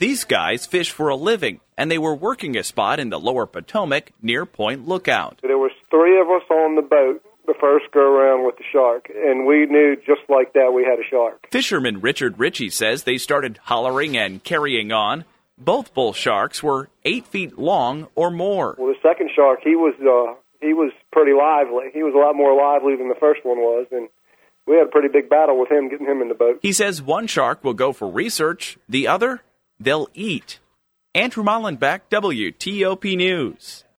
These guys fish for a living, and they were working a spot in the lower Potomac near Point Lookout. There was 3 of us on the boat the first go-around with the shark, and we knew just like that we had a shark. Fisherman Richard Ritchie says they started hollering and carrying on. Both bull sharks were 8 feet long or more. Well, the second shark, he was pretty lively. He was a lot more lively than the first one was, and we had a pretty big battle with him, getting him in the boat. He says one shark will go for research, the other, they'll eat. Andrew Mollenbeck, WTOP News.